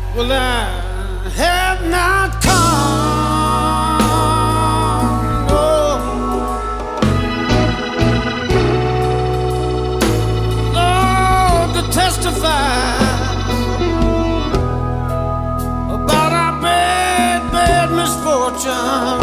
Well, I have not come, no, Lord, to testify about our bad, bad misfortune.